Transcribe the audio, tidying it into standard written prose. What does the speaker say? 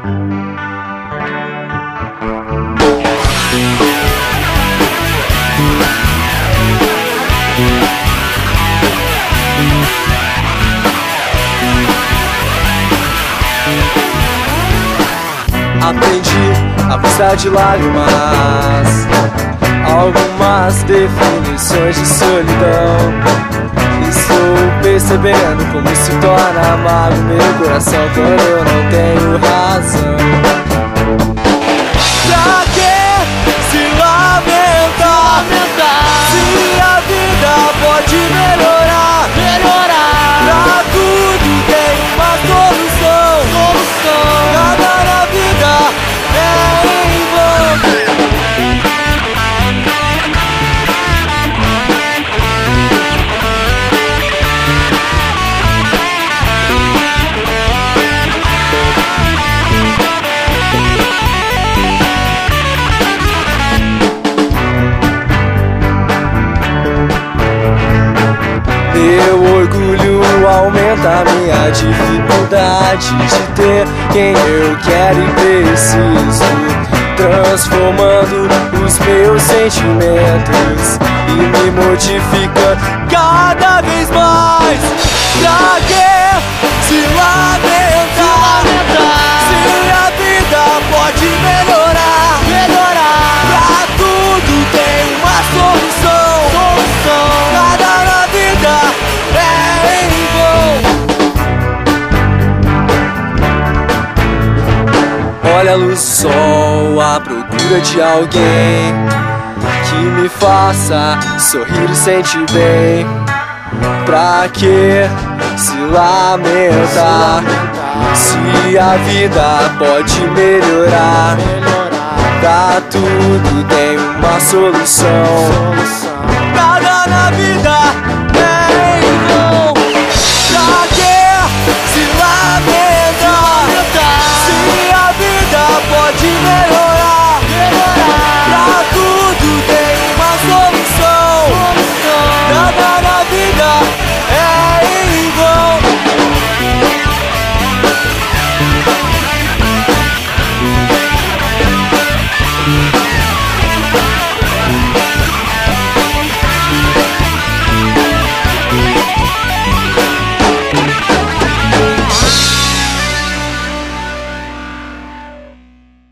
Aprendi a gostar de lágrimas, algumas definições de solidão. Estou percebendo como se torna amargo meu coração quando eu não tenho razão. Pra que se lamentar? Se a vida pode melhorar, pra tudo tem uma solução. Nada na vida é em vão. Meu orgulho aumenta minha dificuldade de ter quem eu quero e preciso, transformando os meus sentimentos e me modificando cada vez mais. Pra que se lamentar? Se a vida pode melhorar, pra tudo tem uma solução. Nada na vida é em vão. Olha a luz do sol à procura de alguém que me faça sorrir e sentir bem. Pra que se lamentar? Se a vida pode melhorar, pra tudo tem uma solução. Nada na vida